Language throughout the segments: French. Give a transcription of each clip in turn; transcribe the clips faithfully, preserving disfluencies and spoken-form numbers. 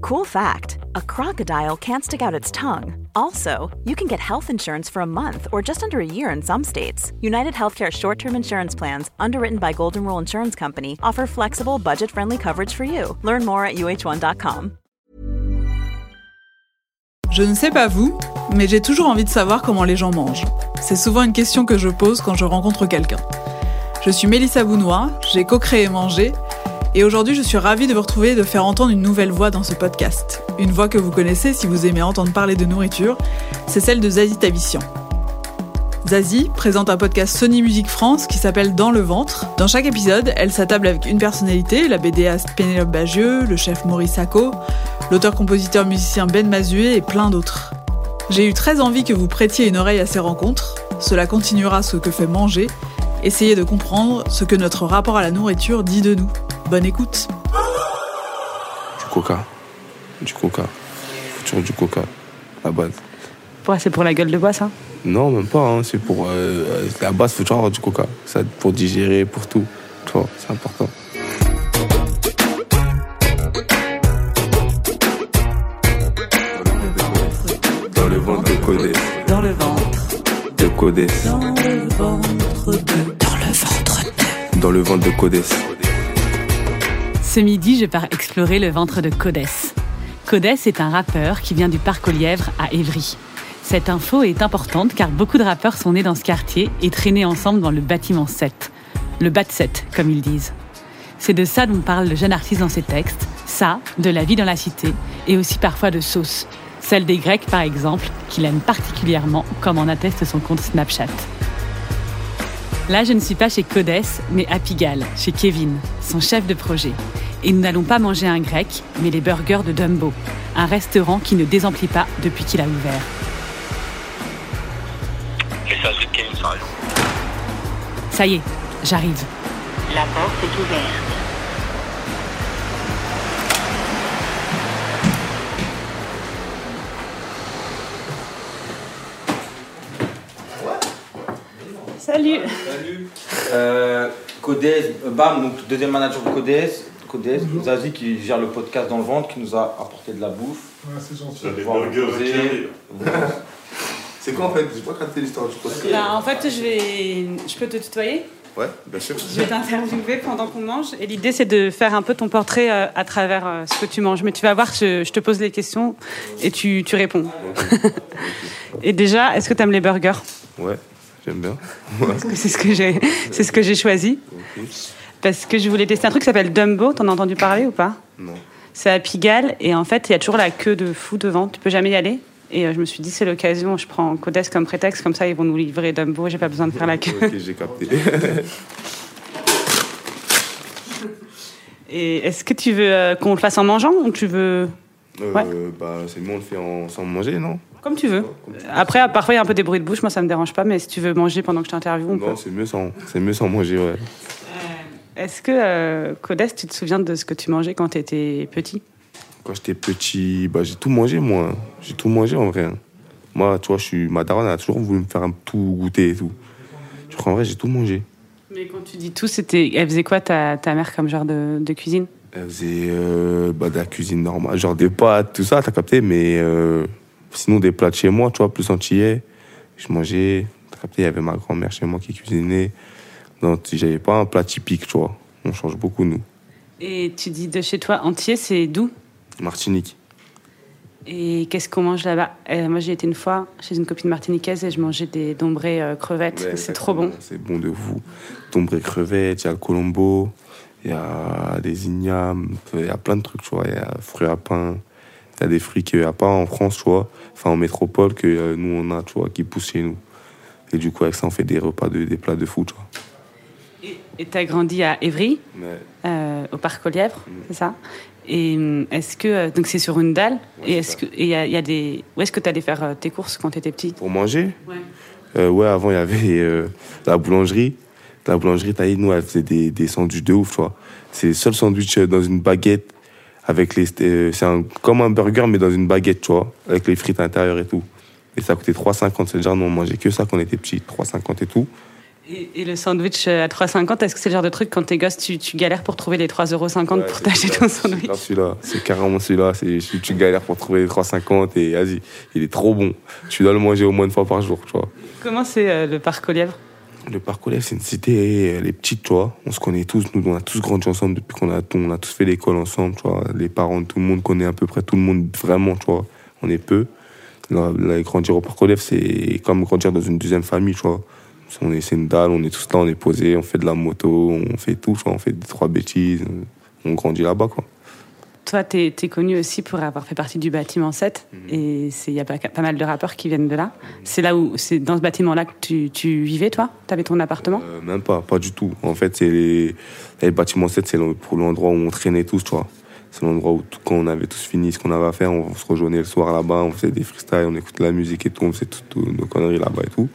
Cool fact, a crocodile can't stick out its tongue. Also, you can get health insurance for a month or just under a year in some states. United Healthcare short-term insurance plans, underwritten by Golden Rule Insurance Company, offer flexible, budget-friendly coverage for you. Learn more at U H one dot com. Je ne sais pas vous, mais j'ai toujours envie de savoir comment les gens mangent. C'est souvent une question que je pose quand je rencontre quelqu'un. Je suis Mélissa Bounois, j'ai co-créé Manger, et aujourd'hui je suis ravie de vous retrouver et de faire entendre une nouvelle voix dans ce podcast. Une voix que vous connaissez si vous aimez entendre parler de nourriture, c'est celle de Zazie Tabissian. Zazie présente un podcast Sony Music France qui s'appelle Dans le ventre. Dans chaque épisode, elle s'attable avec une personnalité, la BDaste Pénélope Bagieux, le chef Maurice Sacco, l'auteur-compositeur-musicien Ben Mazué et plein d'autres. J'ai eu très envie que vous prêtiez une oreille à ces rencontres. Cela continuera ce que fait Manger. Essayez de comprendre ce que notre rapport à la nourriture dit de nous. Bonne écoute. Du coca. Du coca. Toujours du coca. La base. Ouais, c'est pour la gueule de bois, ça ? Non, même pas. Hein. C'est pour... Euh, la base, il faut toujours avoir du coca. Ça, pour digérer, pour tout. Tu vois, c'est important. Dans le ventre de Codès. Dans le ventre de Codès. Dans le ventre de... Dans le ventre de... Dans le ventre de Codès. Ce midi, je pars explorer le ventre de Codès. Codès est un rappeur qui vient du Parc aux Lièvres à Évry. Cette info est importante car beaucoup de rappeurs sont nés dans ce quartier et traînés ensemble dans le bâtiment sept. Le Bat sept, comme ils disent. C'est de ça dont parle le jeune artiste dans ses textes. Ça, de la vie dans la cité et aussi parfois de sauce. Celle des Grecs, par exemple, qu'il aime particulièrement, comme en atteste son compte Snapchat. Là, je ne suis pas chez Codès, mais à Pigalle, chez Kevin, son chef de projet. Et nous n'allons pas manger un grec, mais les burgers de Dumbo, un restaurant qui ne désemplit pas depuis qu'il a ouvert. Message de Kevin, ça arrive. Ça y est, j'arrive. La porte est ouverte. Salut. Salut. Euh, Codès, euh, Bam, donc deuxième manager de Codès, Codès, Zazie qui gère le podcast Dans le ventre, qui nous a apporté de la bouffe. Ouais, c'est gentil. Des burgers. C'est quoi en fait? J'ai pas raté l'histoire du podcast. Bah, en fait, je vais, je peux te tutoyer. Ouais, bien sûr. Je vais t'interviewer pendant qu'on mange. Et l'idée, c'est de faire un peu ton portrait euh, à travers euh, ce que tu manges. Mais tu vas voir, je, je te pose les questions et tu, tu réponds. Okay. Et déjà, est-ce que tu aimes les burgers? Ouais, j'aime bien. Ouais. Parce que c'est ce que j'ai, c'est ce que j'ai choisi. Okay. Parce que je voulais tester un truc qui s'appelle Dumbo. T'en as entendu parler ou pas? Non. C'est à Pigalle. Et en fait, il y a toujours la queue de fou devant. Tu peux jamais y aller. Et euh, je me suis dit, c'est l'occasion. Je prends Codès comme prétexte. Comme ça, ils vont nous livrer Dumbo. J'ai pas besoin de faire la queue. Ok, j'ai capté. Et est-ce que tu veux euh, qu'on le fasse en mangeant ou tu veux... Euh, ouais. Bah, c'est mieux, on le fait en... sans manger, non? Comme tu veux. Après, parfois, il y a un peu des bruits de bouche. Moi, ça me dérange pas. Mais si tu veux manger pendant que je t'interviewe, on non, peut. c'est mieux sans, c'est mieux sans manger, ouais. Euh, est-ce que, euh, Codès, tu te souviens de ce que tu mangeais quand tu étais petit? Quand j'étais petit, bah, j'ai tout mangé, moi. J'ai tout mangé, en vrai. Moi, tu vois, je suis... ma daronne a toujours voulu me faire un tout goûter et tout. Je crois, en vrai, j'ai tout mangé. Mais quand tu dis tout, c'était... Elle faisait quoi, ta, ta mère, comme genre de, de cuisine? Elle faisait euh, bah, de la cuisine normale, genre des pâtes, tout ça, t'as capté, mais euh, sinon des plats de chez moi, tu vois, plus antillais. Je mangeais, t'as capté, il y avait ma grand-mère chez moi qui cuisinait. Donc, j'avais pas un plat typique, tu vois. On change beaucoup, nous. Et tu dis de chez toi, entier, c'est d'où? Martinique. Et qu'est-ce qu'on mange là-bas? euh, Moi, j'ai été une fois chez une copine martiniquaise et je mangeais des dombrés euh, crevettes. Ouais, c'est trop bon. C'est bon de fou. Dombrés crevettes, il y a le colombo, il y a des ignames, il y a plein de trucs, tu vois. Il y a fruits à pain, il y a des fruits qu'il n'y a pas en France, tu vois. Enfin, en métropole, que euh, nous, on a, tu vois, qui poussent chez nous. Et du coup, avec ça, on fait des repas, de, des plats de fou, tu vois. Et tu as grandi à Évry, ouais. euh, au Parc aux Lièvres, mmh. C'est ça? Et est-ce que... Donc, c'est sur une dalle. Ouais, et est-ce que... Et y a, y a des... Où est-ce que tu allais faire tes courses quand tu étais petit? Pour manger? Ouais. Euh, ouais, avant, il y avait euh, la boulangerie. La boulangerie, taillée, nous, elle faisait des, des sandwichs de ouf, tu vois. C'est le seul sandwich dans une baguette, avec les... Euh, c'est un, comme un burger, mais dans une baguette, tu vois, avec les frites à l'intérieur et tout. Et ça coûtait trois cinquante. C'est-à-dire, nous, on mangeait que ça quand on était petits, trois cinquante et tout. Et, et le sandwich à trois euros cinquante, est-ce que c'est le genre de truc, quand t'es gosse, tu, tu galères pour trouver les trois euros cinquante Ouais, pour c'est t'acheter celui-là, ton sandwich? C'est celui-là, c'est carrément celui-là. C'est, tu, tu galères pour trouver les trois euros cinquante et vas-y, il est trop bon. Tu dois le manger au moins une fois par jour, tu vois. Comment c'est euh, le parc aux lièvres? Le parc aux lièvres, c'est une cité, elle est petite, tu vois. On se connaît tous, nous, on a tous grandi ensemble depuis qu'on a, on a tous fait l'école ensemble, tu vois. Les parents, tout le monde connaît à peu près tout le monde, vraiment, tu vois. On est peu. Là, là, grandir au parc aux lièvres, c'est comme grandir dans une deuxième famille, tu vois. On est, c'est une dalle, on est tous là, on est posés, on fait de la moto, on fait tout, tu vois. On fait des trois bêtises, on grandit là-bas, quoi. Toi, t'es, t'es connu aussi pour avoir fait partie du bâtiment sept, mmh. et il y a pas, pas mal de rappeurs qui viennent de là. Mmh. C'est là où, c'est dans ce bâtiment-là que tu, tu vivais, toi? T'avais ton appartement? euh, Même pas, pas du tout. En fait, c'est les, le bâtiment sept, c'est pour l'endroit où on traînait tous, tu vois. C'est l'endroit où, tout, quand on avait tous fini ce qu'on avait à faire, on se rejoignait le soir là-bas, on faisait des freestyles, on écoutait la musique et tout, on faisait toutes nos conneries là-bas et tout.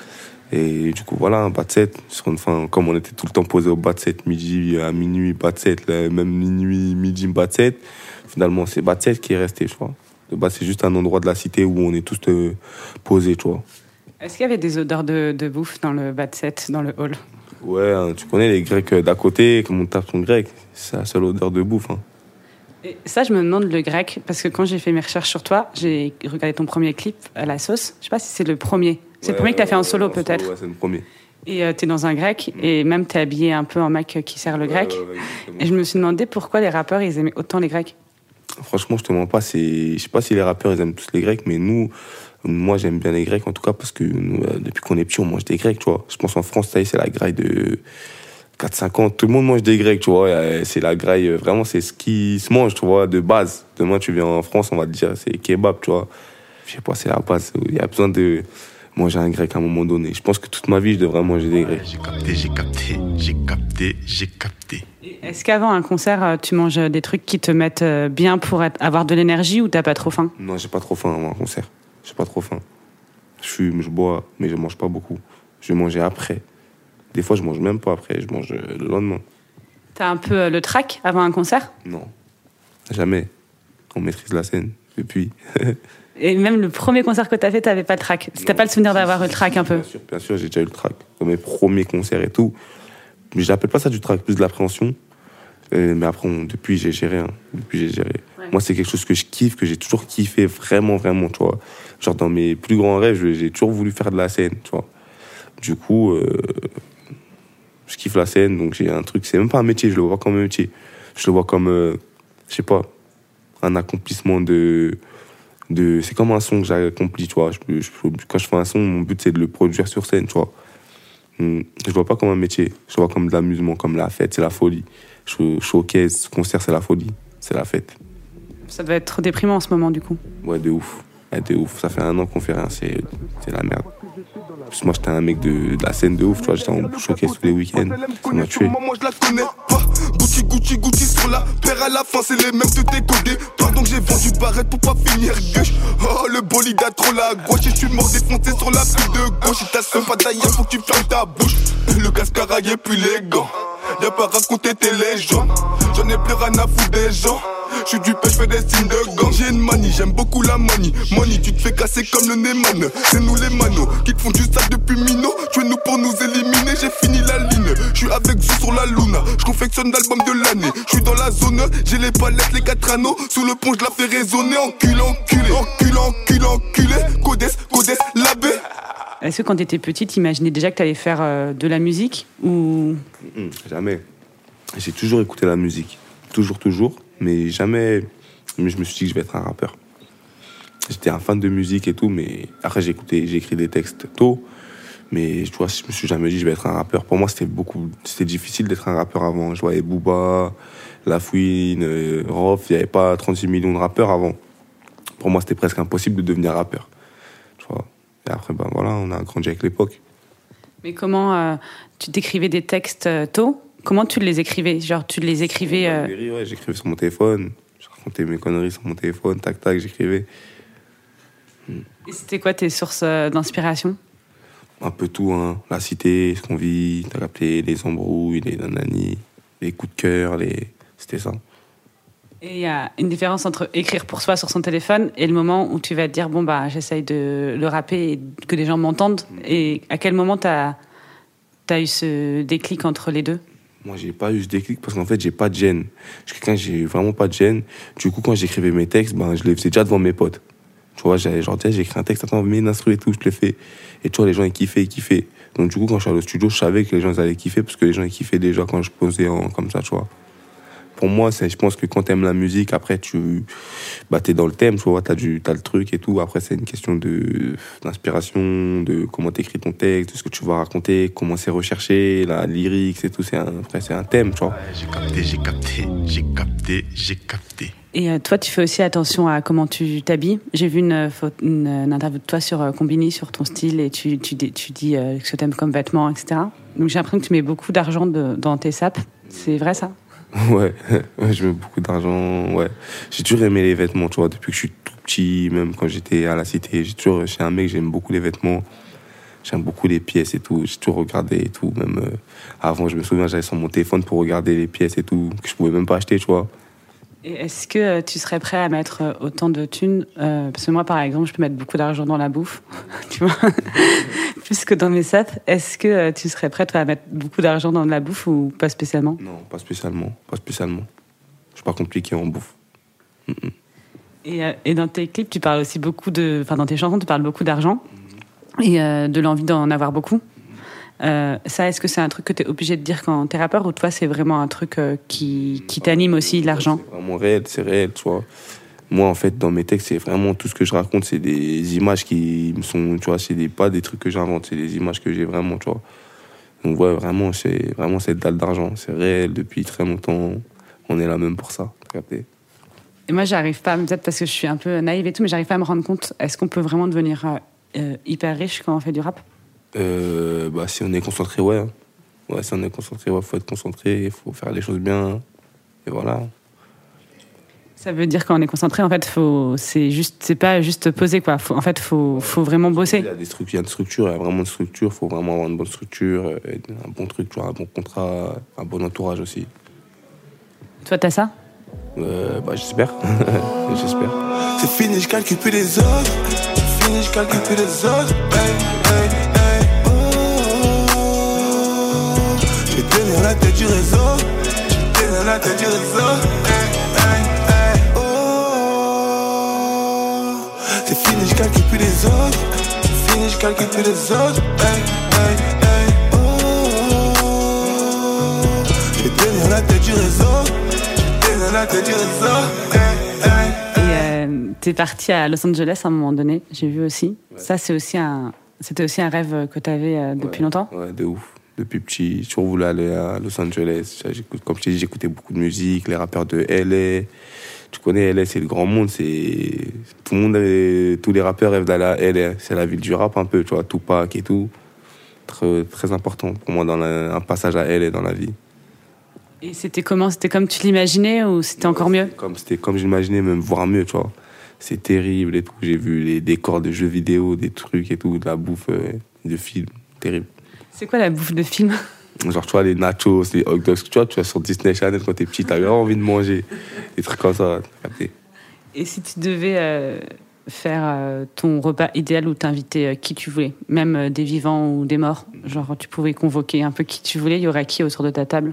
Et du coup, voilà, un bat sept, enfin, comme on était tout le temps posé au bat sept, midi à minuit, bat sept, même minuit, midi, bat sept, finalement, c'est bat sept qui est resté, tu vois. De base, c'est juste un endroit de la cité où on est tous euh, posés, tu vois. Est-ce qu'il y avait des odeurs de, de bouffe dans le bat sept, dans le hall? Ouais, hein, tu connais les Grecs d'à côté, comme on tape ton grec, c'est la seule odeur de bouffe, hein. Et ça, je me demande le grec, parce que quand j'ai fait mes recherches sur toi, j'ai regardé ton premier clip à la sauce. Je sais pas si c'est le premier. C'est ouais, le premier que tu as fait en solo, euh, peut-être. Solo, ouais, c'est le premier. Et euh, tu es dans un grec, mmh. et même tu es habillé un peu en mec qui sert le grec. Ouais, ouais, ouais, et je me suis demandé pourquoi les rappeurs, ils aimaient autant les grecs. Franchement, je te mens pas. C'est... Je sais pas si les rappeurs, ils aiment tous les grecs, mais nous, moi, j'aime bien les grecs, en tout cas, parce que nous, euh, depuis qu'on est petit, on mange des grecs, tu vois. Je pense en France, ça y est, c'est la graille de quatre cinq ans. Tout le monde mange des grecs, tu vois. C'est la graille, vraiment, c'est ce qui se mange, tu vois, de base. Demain, tu viens en France, on va te dire, c'est kebab, tu vois. Je sais pas, c'est la base. Il y a besoin de manger un grec à un moment donné. Je pense que toute ma vie, je devrais manger des grecs. J'ai capté, j'ai capté, j'ai capté, j'ai capté. Est-ce qu'avant un concert, tu manges des trucs qui te mettent bien pour être, avoir de l'énergie, ou t'as pas trop faim? Non, j'ai pas trop faim avant un concert. J'ai pas trop faim. Je fume, je bois, mais je mange pas beaucoup. Je vais manger après. Des fois, je mange même pas après, je mange le lendemain. T'as un peu le trac avant un concert? Non, jamais. On maîtrise la scène depuis. Et même le premier concert que t'as fait, t'avais pas le trac? T'as pas le souvenir d'avoir eu le trac un peu? Bien sûr, bien sûr, j'ai déjà eu le trac. Dans mes premiers concerts et tout. Mais j'appelle pas ça du trac, plus de l'appréhension. Euh, mais après, on, depuis, j'ai géré. Hein. Depuis, j'ai géré. Ouais. Moi, c'est quelque chose que je kiffe, que j'ai toujours kiffé, vraiment, vraiment, tu vois. Genre, dans mes plus grands rêves, j'ai toujours voulu faire de la scène, tu vois. Du coup, euh, je kiffe la scène, donc j'ai un truc. C'est même pas un métier, je le vois pas comme un métier. Je le vois comme, euh, je sais pas, un accomplissement de... de c'est comme un son que j'ai accompli, tu vois. Je, je, quand je fais un son, mon but, c'est de le produire sur scène, tu vois. Je le vois pas comme un métier. Je le vois comme de l'amusement, comme la fête, c'est la folie. Showcase, concert, c'est la folie, c'est la fête. Ça doit être trop déprimant en ce moment, du coup. Ouais, de ouf. Ouais, de ouf. Ça fait un an qu'on fait rien, c'est, c'est la merde. Parce que moi, j'étais un mec de, de la scène de ouf, tu vois. J'étais en showcase tous les week-ends. Ça m'a tué. Moi, je la connais pas. Gucci, Gucci, Gucci sur la paire à la fin, c'est les mêmes de décoder. Pardon que j'ai vendu barrette pour pas finir gauche. Oh, le bolide a trop la gauche. Et je suis mort défoncé sur la pile de gauche. Si t'as seum pas d'ailleurs, faut que tu fermes ta bouche. Le casque à railler puis les gants. Viens pas raconter tes légendes. J'en ai plus rien à foutre des gens. J'suis du pêche, j'fais des signes de gang. J'ai une manie, j'aime beaucoup la manie. Money, tu te fais casser comme le Neyman. C'est nous les manos qui te font du sale depuis Mino. Tu es nous pour nous éliminer, j'ai fini la ligne. J'suis avec vous sur la Luna. J'confectionne l'album de l'année. J'suis dans la zone, j'ai les palettes, les quatre anneaux. Sous le pont, j'la fais résonner. Enculé, enculé, enculé, enculé, enculé. Codes, Codes, l'abbé. Est-ce que quand t'étais petite, t'imaginais déjà que t'allais faire euh, de la musique ou... Mmh, jamais. J'ai toujours écouté la musique. Toujours, toujours. Mais jamais... Mais je me suis dit que je vais être un rappeur. J'étais un fan de musique et tout, mais après, j'ai écouté, j'ai écrit des textes tôt. Mais tu vois, je me suis jamais dit que je vais être un rappeur. Pour moi, c'était beaucoup... C'était difficile d'être un rappeur avant. Je voyais Booba, La Fouine, euh, Rof. Il n'y avait pas trente-six millions de rappeurs avant. Pour moi, c'était presque impossible de devenir rappeur. Tu vois. Et après, ben voilà, on a grandi avec l'époque. Mais comment euh, tu t'écrivais des textes euh, tôt? Comment tu les écrivais? Genre, tu les écrivais... Euh... Ouais, ouais, j'écrivais sur mon téléphone. Je racontais mes conneries sur mon téléphone. Tac, tac, j'écrivais. Et c'était quoi tes sources euh, d'inspiration? Un peu tout, hein. La cité, ce qu'on vit, t'as capté, les embrouilles, les nananis, les coups de cœur, les... C'était ça. Et il y a une différence entre écrire pour soi sur son téléphone et le moment où tu vas te dire, bon, bah, j'essaye de le rapper et que les gens m'entendent. Mmh. Et à quel moment t'as, t'as eu ce déclic entre les deux? Moi, j'ai pas eu ce déclic parce qu'en fait, j'ai pas de gêne. Je suis quelqu'un, j'ai vraiment pas de gêne. Du coup, quand j'écrivais mes textes, ben, je les faisais déjà devant mes potes. Tu vois, j'avais genre, tiens, j'ai écrit un texte, attends, mets une instru et tout, je te le fais. Et tu vois, les gens, ils kiffaient, ils kiffaient. Donc, du coup, quand je suis allé au studio, je savais que les gens, ils allaient kiffer parce que les gens, ils kiffaient déjà quand je posais en, comme ça, tu vois. Pour moi, c'est, je pense que quand t'aimes la musique, après, tu, bah, t'es dans le thème, tu vois, t'as du, t'as le truc et tout. Après, c'est une question de, d'inspiration, de comment t'écris ton texte, de ce que tu vas raconter, comment c'est recherché, la lyrique, c'est tout. C'est un, après, c'est un thème, tu vois. Ouais, j'ai capté, j'ai capté, j'ai capté, j'ai capté. Et euh, toi, tu fais aussi attention à comment tu t'habilles. J'ai vu une, une, une interview de toi sur euh, Combini, sur ton style, et tu, tu, tu dis euh, ce que t'aimes comme vêtements, et cetera. Donc j'ai l'impression que tu mets beaucoup d'argent de, dans tes sapes. C'est vrai, ça? Ouais, je mets beaucoup d'argent, ouais. J'ai toujours aimé les vêtements, tu vois, depuis que je suis tout petit, même quand j'étais à la cité. J'ai toujours, je suis un mec, j'aime beaucoup les vêtements. J'aime beaucoup les pièces et tout. J'ai toujours regardé et tout. Même euh, avant, je me souviens, j'allais sur mon téléphone pour regarder les pièces et tout, que je pouvais même pas acheter, tu vois. Et est-ce que euh, tu serais prêt à mettre euh, autant de thunes euh, parce que moi, par exemple, je peux mettre beaucoup d'argent dans la bouffe, tu vois, plus que dans mes sapes. Est-ce que euh, tu serais prêt, toi, à mettre beaucoup d'argent dans de la bouffe ou pas spécialement? Non, pas spécialement, pas spécialement. Je suis pas compliqué en bouffe. Mm-mm. Et, euh, et dans tes clips, tu parles aussi beaucoup de... Enfin, dans tes chansons, tu parles beaucoup d'argent et euh, de l'envie d'en avoir beaucoup. Euh, ça, est-ce que c'est un truc que tu es obligé de dire quand t'es rappeur ou toi, c'est vraiment un truc euh, qui, qui t'anime aussi, l'argent? C'est vraiment réel, c'est réel, tu vois. Moi, en fait, dans mes textes, c'est vraiment tout ce que je raconte, c'est des images qui me sont, tu vois, c'est des, pas des trucs que j'invente, c'est des images que j'ai vraiment, tu vois. Donc, ouais, vraiment, c'est vraiment cette dalle d'argent. C'est réel depuis très longtemps. On est là même pour ça, t'as capté? Et moi, j'arrive pas, peut-être parce que je suis un peu naïve et tout, mais j'arrive pas à me rendre compte, est-ce qu'on peut vraiment devenir euh, hyper riche quand on fait du rap? Euh, bah, si on est concentré, ouais. Ouais, si on est concentré, ouais, faut être concentré, il faut faire les choses bien. Et voilà. Ça veut dire quand on est concentré, en fait, faut, c'est juste, c'est pas juste poser, quoi. Faut, en fait, faut, faut vraiment bosser. Il y a des structures, il y a une structure, il y a vraiment une structure. Il faut vraiment avoir une bonne structure, un bon truc, tu vois, un bon contrat, un bon entourage aussi. Toi, t'as ça? Euh, bah, j'espère. J'espère. C'est fini, je calcule plus les autres. C'est fini, je calcule plus les autres. Hey, hey, hey. Oh, oh, oh. Je vais tenir la tête du réseau. Je vais tenir la tête du réseau. Hey, hey, hey. Oh, oh, oh. C'est fini, je calcule plus les autres. C'est fini, je calcule plus les autres. Hey, hey, hey. Oh, oh, oh. Je vais tenir la tête du réseau. La tête du réseau. Hey, hey. Et euh, t'es parti à Los Angeles à un moment donné, j'ai vu aussi. Ouais. Ça, c'est aussi un, c'était aussi un rêve que t'avais euh, depuis ouais, longtemps? Ouais, de ouf. Depuis petit, j'ai toujours voulu aller à Los Angeles. J'écoute, comme je t'ai dit, j'écoutais beaucoup de musique, les rappeurs de L A. Tu connais L A, c'est le grand monde. C'est... Tout le monde, avait... tous les rappeurs rêvent d'aller à L A. C'est la ville du rap un peu, tu vois, Tupac et tout. Très, très important pour moi dans la... un passage à L A dans la vie. Et c'était comment? C'était comme tu l'imaginais ou c'était encore mieux? C'était comme, c'était comme j'imaginais, même voire mieux, tu vois. C'est terrible et tout. J'ai vu les décors de jeux vidéo, des trucs et tout, de la bouffe euh, de film. Terrible. C'est quoi la bouffe de film? Genre, tu vois, les nachos, les hot dogs, tu vois, tu vois sur Disney Channel quand t'es petit, t'as vraiment envie de manger. Des trucs comme ça, t'as capté. Et si tu devais euh, faire euh, ton repas idéal où t'invitais euh, qui tu voulais, même euh, des vivants ou des morts, genre tu pouvais convoquer un peu qui tu voulais, il y aurait qui autour de ta table?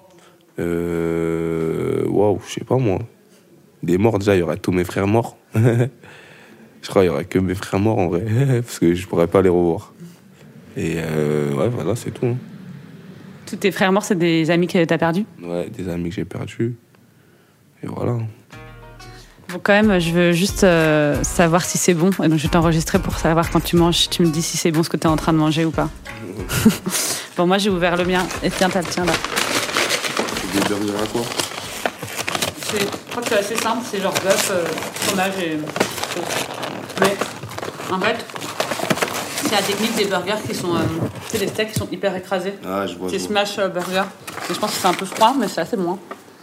Euh. Waouh, je sais pas moi. Des morts, déjà, il y aurait tous mes frères morts. Je crois qu'il y aurait que mes frères morts en vrai, parce que je pourrais pas les revoir. Et euh, ouais, voilà, c'est tout. Hein. Tous tes frères morts, c'est des amis que t'as perdus? Ouais, des amis que j'ai perdus. Et voilà. Bon, quand même, je veux juste euh, savoir si c'est bon. Et donc, je vais t'enregistrer pour savoir quand tu manges, tu me dis si c'est bon ce que t'es en train de manger ou pas. Bon, moi, j'ai ouvert le mien. Et tiens, t'as le tien là. Des burgers à quoi? C'est, je crois que c'est assez simple, c'est genre bœuf, euh, fromage et... Mais, en fait, c'est la technique des burgers qui sont... Euh, c'est des steaks qui sont hyper écrasés. Ah, je vois. C'est smash euh, burger. Et je pense que c'est un peu froid, mais c'est assez bon. Hein.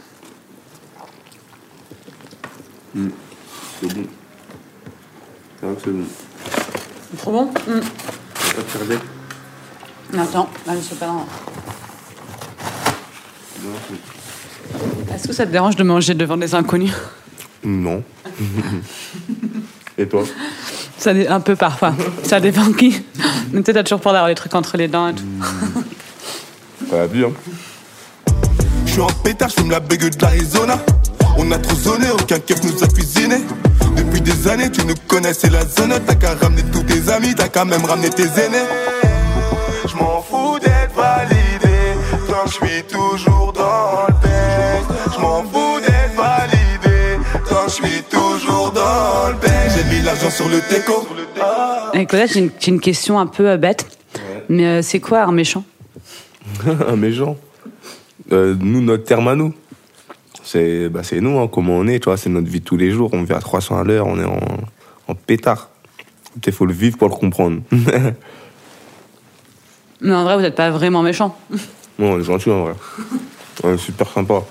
Mmh. C'est bon. C'est vrai que c'est bon. C'est trop bon. Mmh. C'est pas de faire d'être. Attends, là, je sais pas... Non. Est-ce que ça te dérange de manger devant des inconnus? Non. Et toi? Ça, un peu parfois. Ça dépend qui. Mais tu sais, t'as toujours peur d'avoir les trucs entre les dents et tout. T'as vu, hein. Je suis en pétard, je fume la bégue de l'Arizona. On a trop zoné, aucun keuf nous a cuisiné. Depuis des années, tu nous connaissais la zone. T'as qu'à ramener tous tes amis, t'as qu'à même ramener tes aînés. Je m'en fous d'être validé, quand je suis toujours dans le texte. Je m'en fous d'être validé, quand je suis toujours dans le texte. J'ai mis l'argent sur le teco. Et Codès, j'ai une, j'ai une question un peu euh, bête. Ouais. Mais euh, c'est quoi un méchant? Un méchant euh, Nous, notre terme à nous. C'est, bah, c'est nous, hein, comment on est, tu vois, c'est notre vie de tous les jours. On vit à trois cents à l'heure, on est en, en pétard. Il faut le vivre pour le comprendre. Mais en vrai, vous n'êtes pas vraiment méchant. Non, on est gentil en vrai. On est super sympa.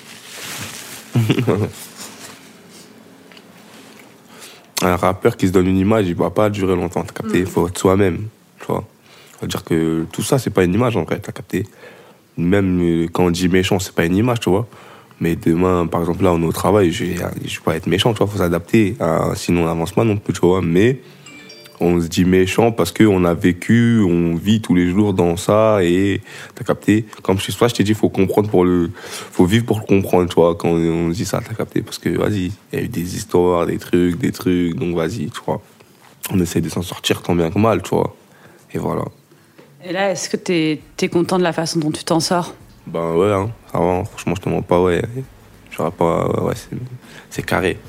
Un rappeur qui se donne une image, il ne va pas durer longtemps, t'as capté? Il faut être soi-même, tu vois. Ça veut dire que tout ça, c'est pas une image en vrai, t'as capté? Même quand on dit méchant, c'est pas une image, tu vois. Mais demain, par exemple, là, on est au travail, je vais, je vais pas être méchant, tu vois, faut s'adapter. Hein, sinon, on n'avance pas non plus, tu vois. Mais on se dit méchant parce qu'on a vécu, on vit tous les jours dans ça et t'as capté? Comme chez soi, je t'ai dit, faut comprendre pour le, faut vivre pour le comprendre, tu vois, quand on dit ça, t'as capté? Parce que, vas-y, il y a eu des histoires, des trucs, des trucs, donc vas-y, tu vois. On essaie de s'en sortir tant bien que mal, tu vois. Et voilà. Et là, est-ce que t'es, t'es content de la façon dont tu t'en sors? Ben ouais, hein, ça va, franchement, je te mens pas, ouais. J'aurais pas, ouais, c'est, c'est carré.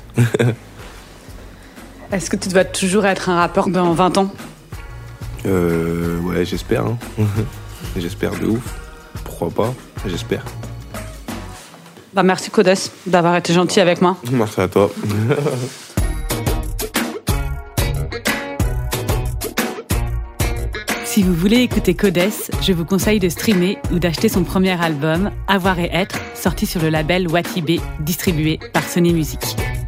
Est-ce que tu dois toujours être un rappeur dans vingt ans? Euh, ouais, j'espère, hein. J'espère de ouf. Pourquoi pas? J'espère. Bah merci Codès d'avoir été gentil avec moi. Merci à toi. Si vous voulez écouter Codès, je vous conseille de streamer ou d'acheter son premier album, Avoir et Être, sorti sur le label Watibé, distribué par Sony Music.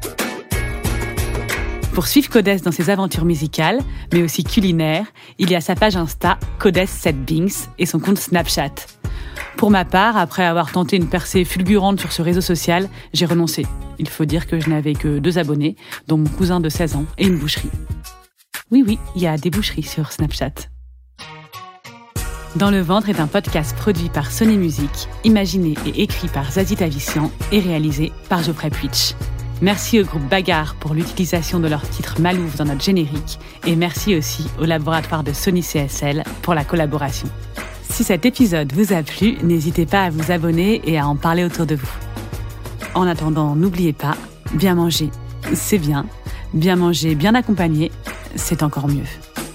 Pour suivre Codès dans ses aventures musicales, mais aussi culinaires, il y a sa page Insta, Codès sept Bings, et son compte Snapchat. Pour ma part, après avoir tenté une percée fulgurante sur ce réseau social, j'ai renoncé. Il faut dire que je n'avais que deux abonnés, dont mon cousin de seize ans et une boucherie. Oui, oui, il y a des boucheries sur Snapchat. Dans le ventre est un podcast produit par Sony Music, imaginé et écrit par Zazie Tavissian et réalisé par Geoffrey Puitch. Merci au groupe Bagarre pour l'utilisation de leur titre Malouf dans notre générique et merci aussi au laboratoire de Sony C S L pour la collaboration. Si cet épisode vous a plu, n'hésitez pas à vous abonner et à en parler autour de vous. En attendant, n'oubliez pas, bien manger, c'est bien. Bien manger, bien accompagné, c'est encore mieux.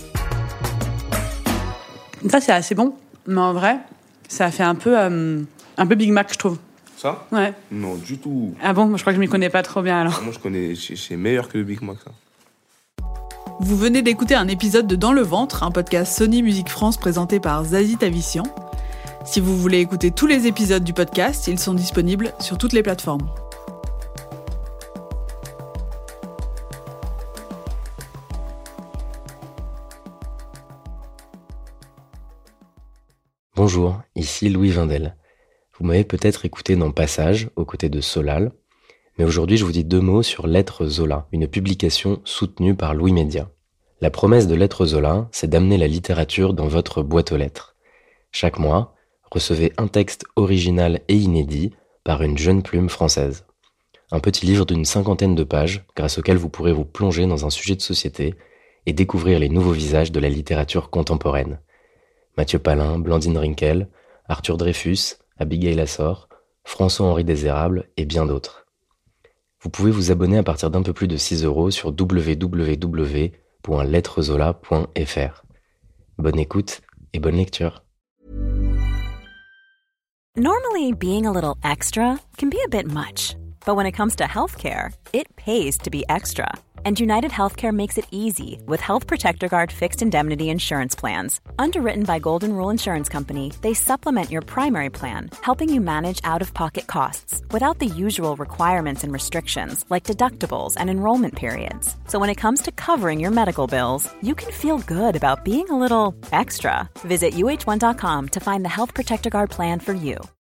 Ça, c'est assez bon, mais en vrai, ça fait un peu, euh, un peu Big Mac, je trouve. Ça? Ouais. Non, du tout. Ah bon? Moi, je crois que je m'y connais pas trop bien, alors. Moi, je connais, c'est meilleur que le Big Mac, ça. Vous venez d'écouter un épisode de Dans le ventre, un podcast Sony Music France présenté par Zazie Tavissian. Si vous voulez écouter tous les épisodes du podcast, ils sont disponibles sur toutes les plateformes. Bonjour, ici Louis Vindel. Vous m'avez peut-être écouté dans Passage, aux côtés de Solal, mais aujourd'hui je vous dis deux mots sur Lettres Zola, une publication soutenue par Louis Média. La promesse de Lettres Zola, c'est d'amener la littérature dans votre boîte aux lettres. Chaque mois, recevez un texte original et inédit par une jeune plume française. Un petit livre d'une cinquantaine de pages, grâce auquel vous pourrez vous plonger dans un sujet de société et découvrir les nouveaux visages de la littérature contemporaine. Mathieu Palin, Blandine Rinkel, Arthur Dreyfus, Abigail Assor, François-Henri Désérable et bien d'autres. Vous pouvez vous abonner à partir d'un peu plus de six euros sur w w w point lettrezola point f r. Bonne écoute et bonne lecture. Normally, being a little extra can be a bit much, but when it comes to healthcare, it pays to be extra. And United Healthcare makes it easy with Health Protector Guard fixed indemnity insurance plans. Underwritten by Golden Rule Insurance Company, they supplement your primary plan, helping you manage out-of-pocket costs without the usual requirements and restrictions like deductibles and enrollment periods. So when it comes to covering your medical bills, you can feel good about being a little extra. Visit U H one dot com to find the Health Protector Guard plan for you.